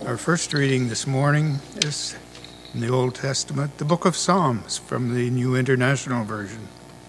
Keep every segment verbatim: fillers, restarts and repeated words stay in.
Our first reading this morning is in the Old Testament, the book of Psalms from the New International Version.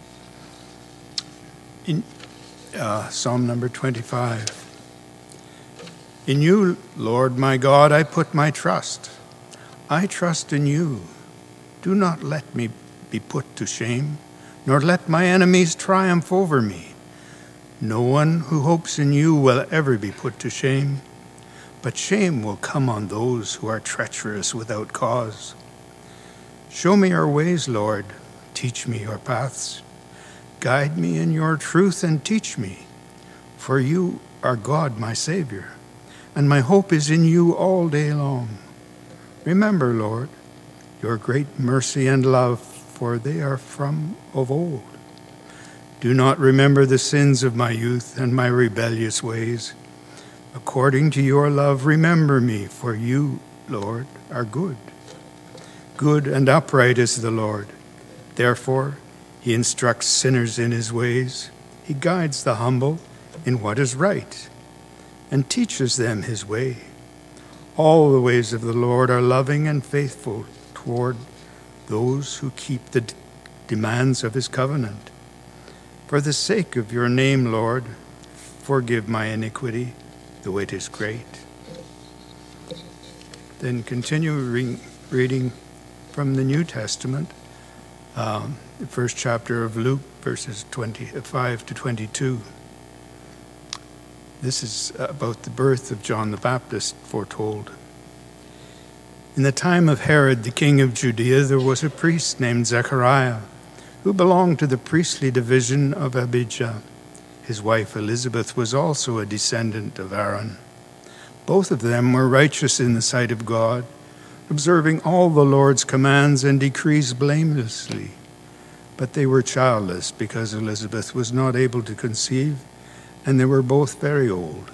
In uh, Psalm number twenty-five. In you, Lord my God, I put my trust. I trust in you. Do not let me be put to shame, nor let my enemies triumph over me. No one who hopes in you will ever be put to shame, but shame will come on those who are treacherous without cause. Show me your ways, Lord. Teach me your paths. Guide me in your truth and teach me, for you are God, my Savior, and my hope is in you all day long. Remember, Lord, your great mercy and love, for they are from of old. Do not remember the sins of my youth and my rebellious ways. According to your love, remember me, for you, Lord, are good. Good and upright is the Lord. Therefore, he instructs sinners in his ways. He guides the humble in what is right and teaches them his way. All the ways of the Lord are loving and faithful toward those who keep the d- demands of his covenant. For the sake of your name, Lord, forgive my iniquity, though it is great. Then continue re- reading from the New Testament, um, the first chapter of Luke, verses twenty-five to twenty-two. This is about the birth of John the Baptist foretold. In the time of Herod, the king of Judea, there was a priest named Zechariah, who belonged to the priestly division of Abijah. His wife Elizabeth was also a descendant of Aaron. Both of them were righteous in the sight of God, observing all the Lord's commands and decrees blamelessly. But they were childless because Elizabeth was not able to conceive, and they were both very old.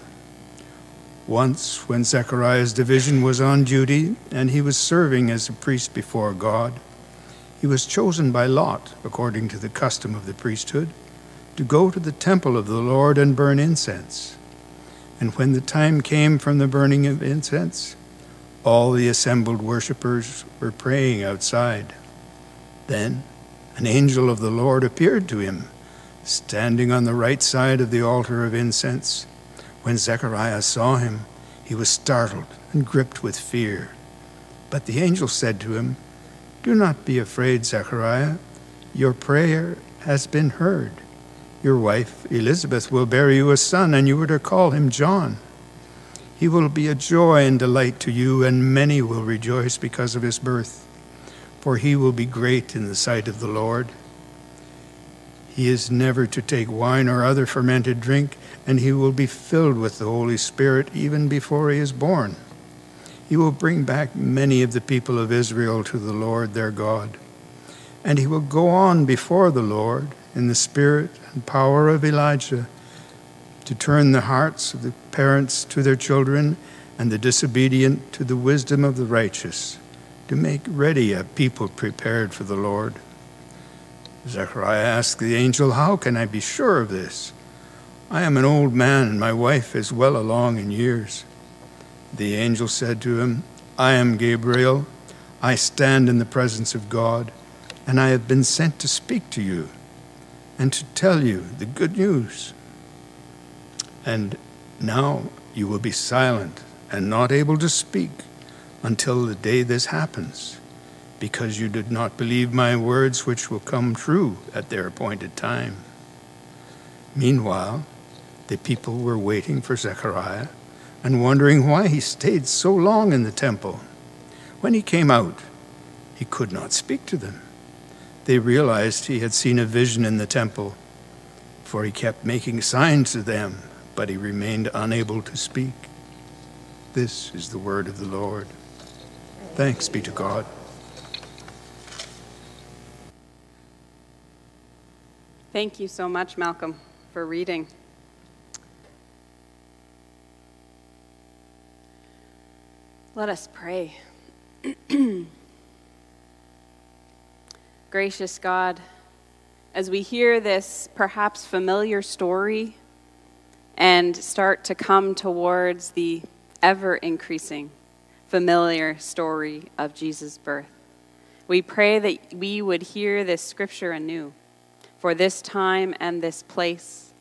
Once, when Zechariah's division was on duty and he was serving as a priest before God, he was chosen by Lot, according to the custom of the priesthood, to go to the temple of the Lord and burn incense. And when the time came from the burning of incense, all the assembled worshippers were praying outside. Then an angel of the Lord appeared to him, standing on the right side of the altar of incense. When Zechariah saw him, he was startled and gripped with fear. But the angel said to him, "Do not be afraid, Zechariah. Your prayer has been heard. Your wife Elizabeth will bear you a son, and you are to call him John. He will be a joy and delight to you, and many will rejoice because of his birth, for he will be great in the sight of the Lord. He is never to take wine or other fermented drink, and he will be filled with the Holy Spirit even before he is born. He will bring back many of the people of Israel to the Lord their God, and he will go on before the Lord in the spirit and power of Elijah, to turn the hearts of the parents to their children and the disobedient to the wisdom of the righteous, to make ready a people prepared for the Lord." Zechariah asked the angel, "How can I be sure of this? I am an old man, and my wife is well along in years." The angel said to him, "I am Gabriel. I stand in the presence of God, and I have been sent to speak to you and to tell you the good news. And now you will be silent and not able to speak until the day this happens, because you did not believe my words, which will come true at their appointed time." Meanwhile, the people were waiting for Zechariah and wondering why he stayed so long in the temple. When he came out, he could not speak to them. They realized he had seen a vision in the temple, for he kept making signs to them, but he remained unable to speak. This is the word of the Lord. Thanks be to God. Thank you so much, Malcolm, for reading. Let us pray. Gracious God, as we hear this perhaps familiar story and start to come towards the ever-increasing familiar story of Jesus' birth. We pray that we would hear this scripture anew for this time and this place.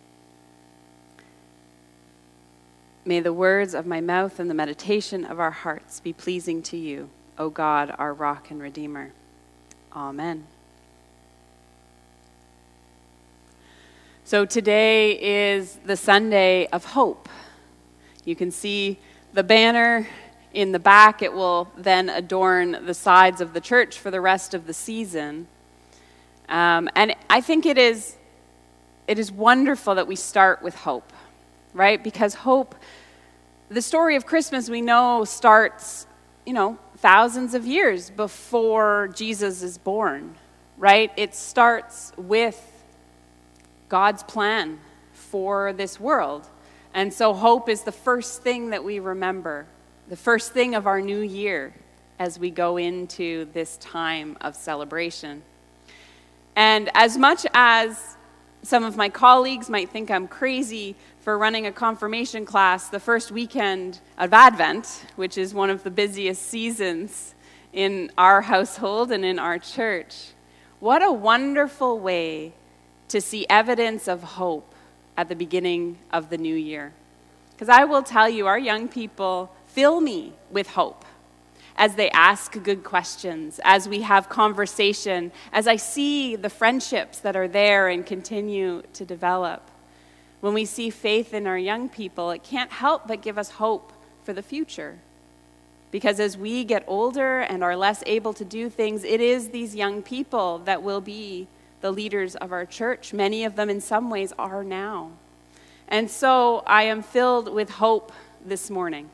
May the words of my mouth and the meditation of our hearts be pleasing to you, O God, our rock and redeemer. Amen. So today is the Sunday of hope. You can see the banner in the back. It will then adorn the sides of the church for the rest of the season. Um, and I think it is, it is wonderful that we start with hope, right? Because hope, the story of Christmas we know starts, you know, thousands of years before Jesus is born, right? It starts with God's plan for this world. And so hope is the first thing that we remember, the first thing of our new year as we go into this time of celebration. And as much as some of my colleagues might think I'm crazy for running a confirmation class the first weekend of Advent, which is one of the busiest seasons in our household and in our church, what a wonderful way to see evidence of hope at the beginning of the new year. Because I will tell you, our young people fill me with hope as they ask good questions, as we have conversation, as I see the friendships that are there and continue to develop. When we see faith in our young people, it can't help but give us hope for the future. Because as we get older and are less able to do things, it is these young people that will be the leaders of our church. Many of them in some ways are now. And so I am filled with hope this morning.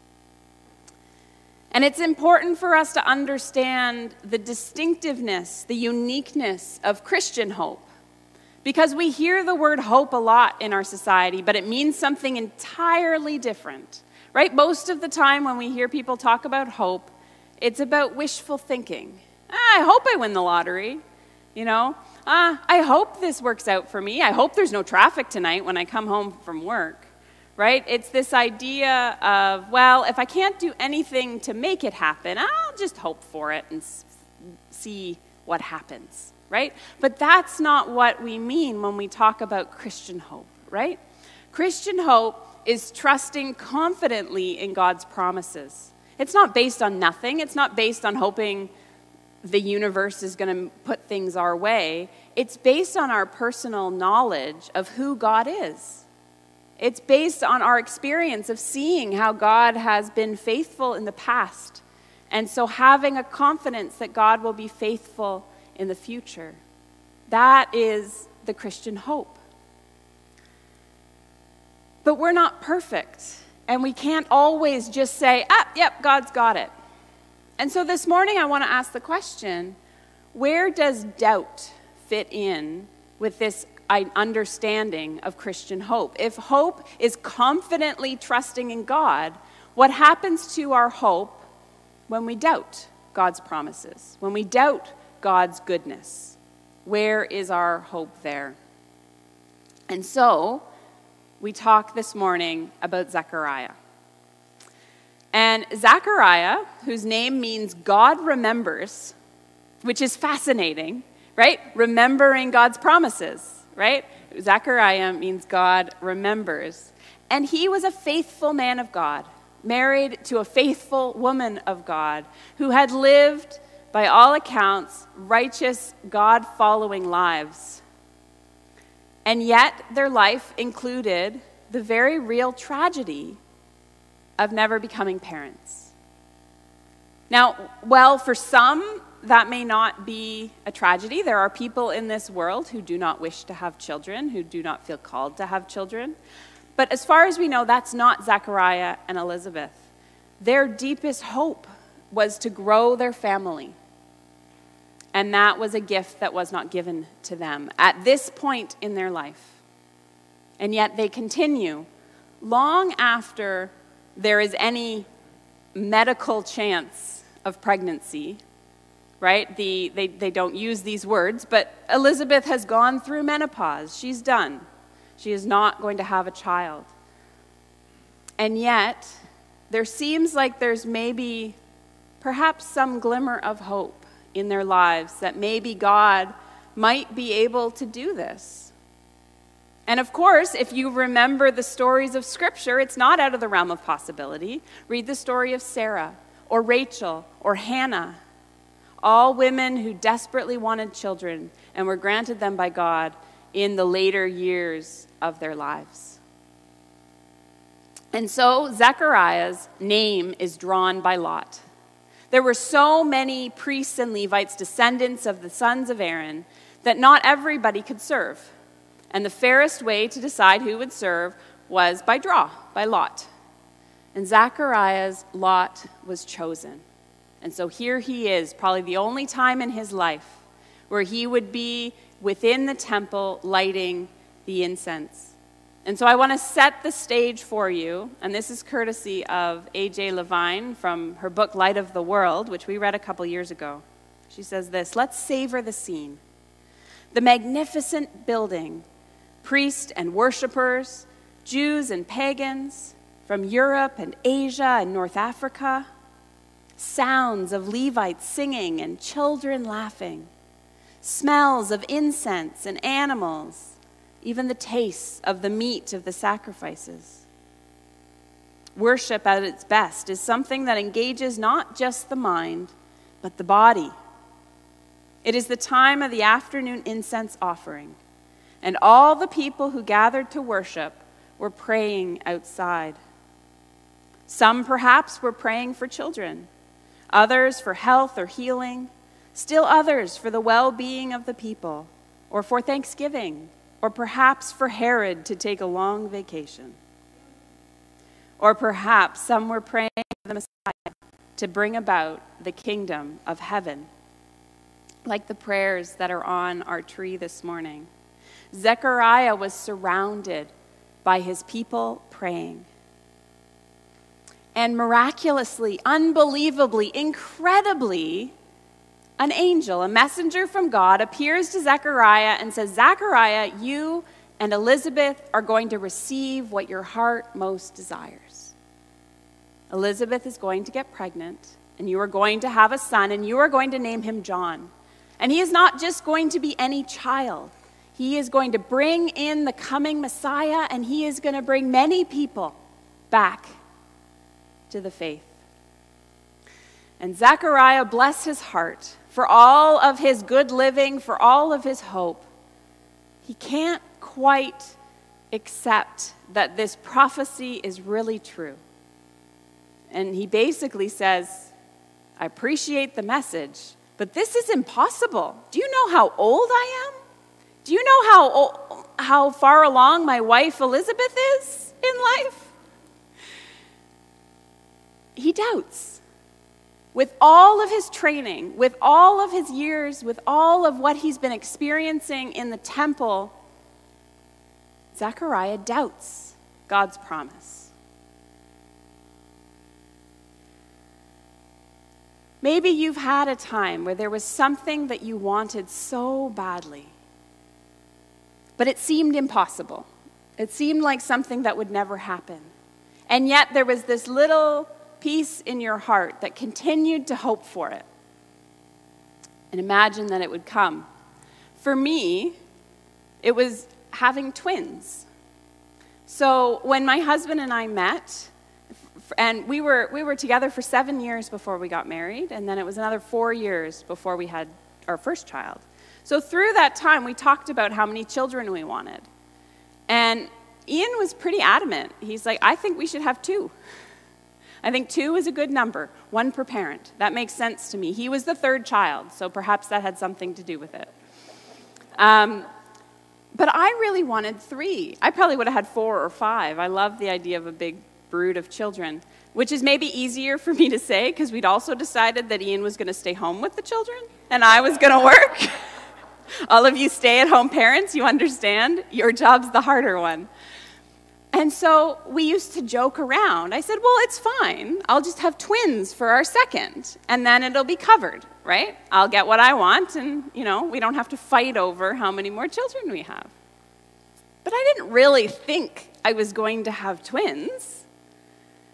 And it's important for us to understand the distinctiveness, the uniqueness of Christian hope. Because we hear the word hope a lot in our society, but it means something entirely different, right? Most of the time when we hear people talk about hope, it's about wishful thinking. Ah, I hope I win the lottery, you know? Ah, I hope this works out for me. I hope there's no traffic tonight when I come home from work, right? It's this idea of, well, if I can't do anything to make it happen, I'll just hope for it and see what happens, right? But that's not what we mean when we talk about Christian hope, right? Christian hope is trusting confidently in God's promises. It's not based on nothing. It's not based on hoping the universe is going to put things our way. It's based on our personal knowledge of who God is. It's based on our experience of seeing how God has been faithful in the past. And so having a confidence that God will be faithful in the future. That is the Christian hope. But we're not perfect. And we can't always just say, ah, yep, God's got it. And so this morning I want to ask the question, where does doubt fit in with this understanding of Christian hope? If hope is confidently trusting in God, what happens to our hope when we doubt God's promises, when we doubt God's goodness? Where is our hope there? And so we talk this morning about Zechariah. And Zechariah, whose name means God remembers, which is fascinating, right? Remembering God's promises, right? Zechariah means God remembers. And he was a faithful man of God, married to a faithful woman of God, who had lived, by all accounts, righteous, God-following lives. And yet their life included the very real tragedy of never becoming parents. Now, well, for some, that may not be a tragedy. There are people in this world who do not wish to have children, who do not feel called to have children. But as far as we know, that's not Zechariah and Elizabeth. Their deepest hope was to grow their family. And that was a gift that was not given to them at this point in their life. And yet they continue long after there is any medical chance of pregnancy, right? The, they, they don't use these words, but Elizabeth has gone through menopause. She's done. She is not going to have a child. And yet, there seems like there's maybe perhaps some glimmer of hope in their lives that maybe God might be able to do this. And of course, if you remember the stories of Scripture, it's not out of the realm of possibility. Read the story of Sarah or Rachel or Hannah, all women who desperately wanted children and were granted them by God in the later years of their lives. And so Zechariah's name is drawn by lot. There were so many priests and Levites, descendants of the sons of Aaron, that not everybody could serve. And the fairest way to decide who would serve was by draw, by lot. And Zechariah's lot was chosen. And so here he is, probably the only time in his life where he would be within the temple lighting the incense. And so I want to set the stage for you, and this is courtesy of A J Levine from her book Light of the World, which we read a couple years ago. She says this: let's savor the scene. The magnificent building, priests and worshipers, Jews and pagans from Europe and Asia and North Africa, sounds of Levites singing and children laughing, smells of incense and animals, even the taste of the meat of the sacrifices. Worship at its best is something that engages not just the mind, but the body. It is the time of the afternoon incense offering, and all the people who gathered to worship were praying outside. Some perhaps were praying for children, others for health or healing, still others for the well-being of the people, or for Thanksgiving, or perhaps for Herod to take a long vacation. Or perhaps some were praying for the Messiah to bring about the kingdom of heaven, like the prayers that are on our tree this morning. Zechariah was surrounded by his people praying. And miraculously, unbelievably, incredibly, an angel, a messenger from God, appears to Zechariah and says, Zechariah, you and Elizabeth are going to receive what your heart most desires. Elizabeth is going to get pregnant, and you are going to have a son, and you are going to name him John. And he is not just going to be any child. He is going to bring in the coming Messiah, and he is going to bring many people back to the faith. And Zechariah, bless his heart, for all of his good living, for all of his hope, he can't quite accept that this prophecy is really true. And he basically says, I appreciate the message, but this is impossible. Do you know how old I am? Do you know how old, how far along my wife Elizabeth is in life? He doubts. With all of his training, with all of his years, with all of what he's been experiencing in the temple, Zechariah doubts God's promise. Maybe you've had a time where there was something that you wanted so badly, but it seemed impossible. It seemed like something that would never happen. And yet there was this little peace in your heart that continued to hope for it and imagine that it would come. For me, it was having twins. So when my husband and I met, and we were we were together for seven years before we got married, and then it was another four years before we had our first child. So through that time, we talked about how many children we wanted. And Ian was pretty adamant. He's like, I think we should have two. I think two is a good number, one per parent. That makes sense to me. He was the third child, so perhaps that had something to do with it. Um, but I really wanted three. I probably would have had four or five. I love the idea of a big brood of children, which is maybe easier for me to say because we'd also decided that Ian was going to stay home with the children and I was going to work. All of you stay-at-home parents, you understand? Your job's the harder one. And so we used to joke around. I said, well, it's fine. I'll just have twins for our second, and then it'll be covered, right? I'll get what I want, and, you know, we don't have to fight over how many more children we have. But I didn't really think I was going to have twins.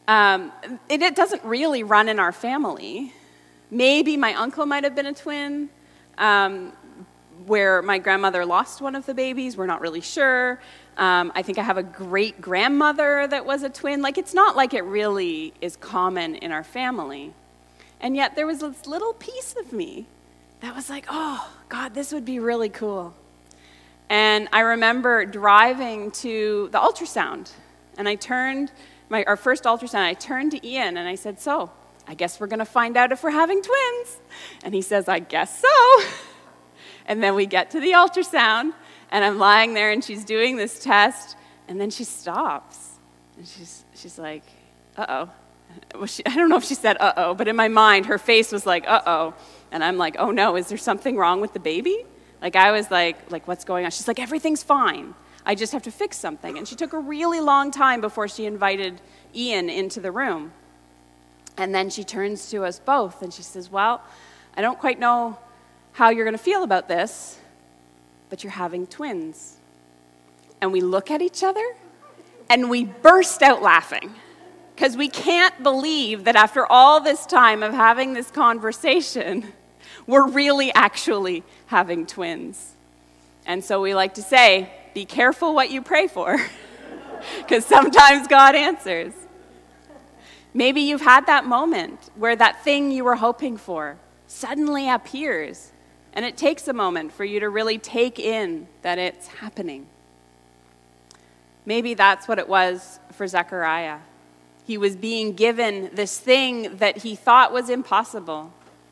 Um, it, it doesn't really run in our family. Maybe my uncle might have been a twin, um, where my grandmother lost one of the babies. We're not really sure. Um, I think I have a great-grandmother that was a twin. Like, it's not like it really is common in our family. And yet there was this little piece of me that was like, oh, God, this would be really cool. And I remember driving to the ultrasound, and I turned, my, our first ultrasound, I turned to Ian, and I said, so, I guess we're going to find out if we're having twins. And he says, I guess so. And then we get to the ultrasound, and I'm lying there, and she's doing this test, and then she stops. And she's, she's like, uh-oh. Well, she, I don't know if she said uh-oh, but in my mind, her face was like, uh-oh. And I'm like, oh, no, is there something wrong with the baby? Like, I was like, like, what's going on? She's like, everything's fine. I just have to fix something. And she took a really long time before she invited Ian into the room. And then she turns to us both, and she says, well, I don't quite know how you're going to feel about this, but you're having twins. And we look at each other, and we burst out laughing, because we can't believe that after all this time of having this conversation, we're really actually having twins. And so we like to say, be careful what you pray for, because sometimes God answers. Maybe you've had that moment where that thing you were hoping for suddenly appears, and it takes a moment for you to really take in that it's happening. Maybe that's what it was for Zechariah. He was being given this thing that he thought was impossible,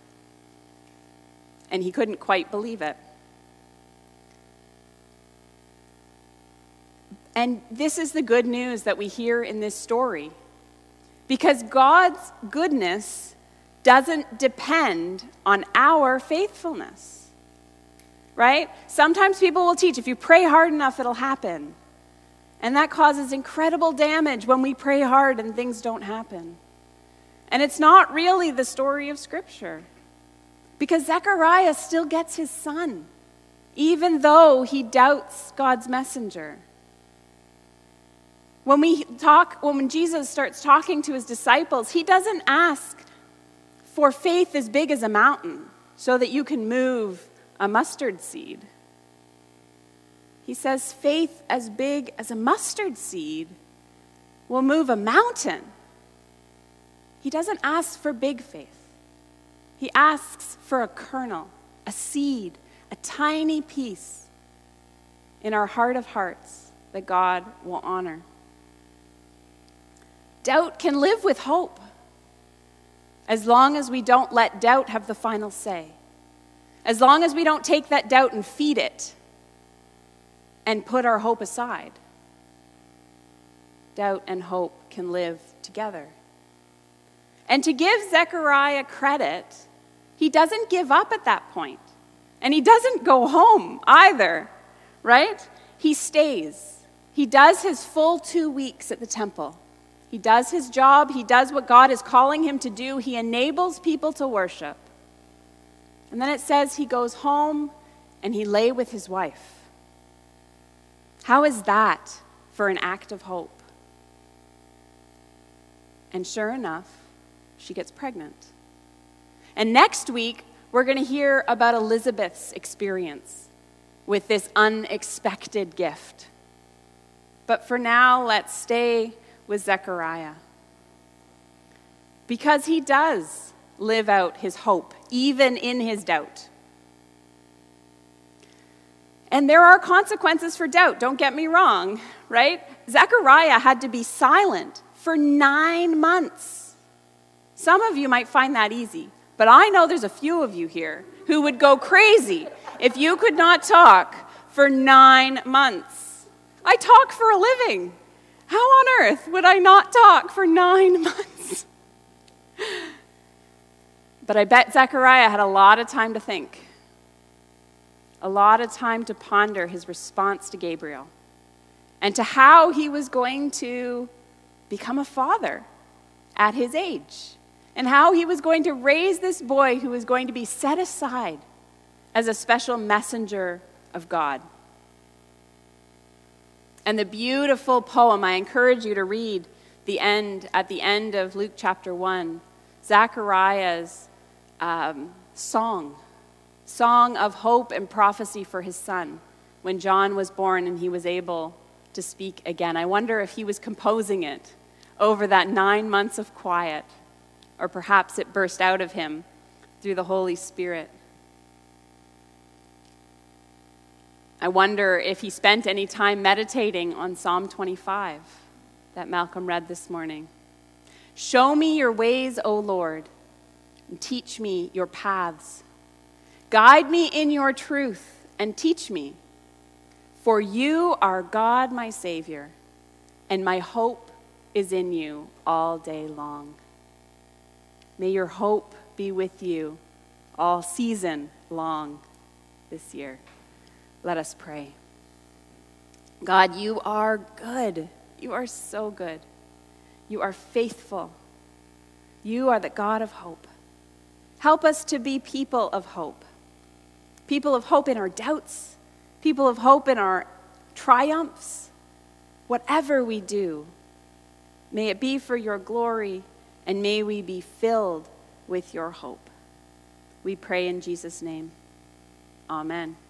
and he couldn't quite believe it. And this is the good news that we hear in this story. Because God's goodness doesn't depend on our faithfulness, right? Sometimes people will teach, if you pray hard enough, it'll happen. And that causes incredible damage when we pray hard and things don't happen. And it's not really the story of Scripture. Because Zechariah still gets his son, even though he doubts God's messenger. When we talk, when Jesus starts talking to his disciples, he doesn't ask for faith as big as a mountain so that you can move a mustard seed. He says faith as big as a mustard seed will move a mountain. He doesn't ask for big faith. He asks for a kernel, a seed, a tiny piece in our heart of hearts that God will honor. Doubt can live with hope as long as we don't let doubt have the final say. As long as we don't take that doubt and feed it and put our hope aside. Doubt and hope can live together. And to give Zechariah credit, he doesn't give up at that point. And he doesn't go home either, right? He stays. He does his full two weeks at the temple. He does his job. He does what God is calling him to do. He enables people to worship. And then it says he goes home and he lay with his wife. How is that for an act of hope? And sure enough, she gets pregnant. And next week, we're going to hear about Elizabeth's experience with this unexpected gift. But for now, let's stay with Zechariah. Because he does live out his hope, even in his doubt. And there are consequences for doubt, don't get me wrong, right? Zechariah had to be silent for nine months. Some of you might find that easy, but I know there's a few of you here who would go crazy if you could not talk for nine months. I talk for a living. How on earth would I not talk for nine months? But I bet Zechariah had a lot of time to think, a lot of time to ponder his response to Gabriel and to how he was going to become a father at his age and how he was going to raise this boy who was going to be set aside as a special messenger of God. And the beautiful poem I encourage you to read the end, at the end of Luke chapter one, Zechariah's um, song, song of hope and prophecy for his son when John was born and he was able to speak again. I wonder if he was composing it over that nine months of quiet, or perhaps it burst out of him through the Holy Spirit. I wonder if he spent any time meditating on Psalm twenty-five that Malcolm read this morning. Show me your ways, O Lord, and teach me your paths. Guide me in your truth and teach me, for you are God, my Savior, and my hope is in you all day long. May your hope be with you all season long this year. Let us pray. God, you are good. You are so good. You are faithful. You are the God of hope. Help us to be people of hope. People of hope in our doubts. People of hope in our triumphs. Whatever we do, may it be for your glory, and may we be filled with your hope. We pray in Jesus' name. Amen.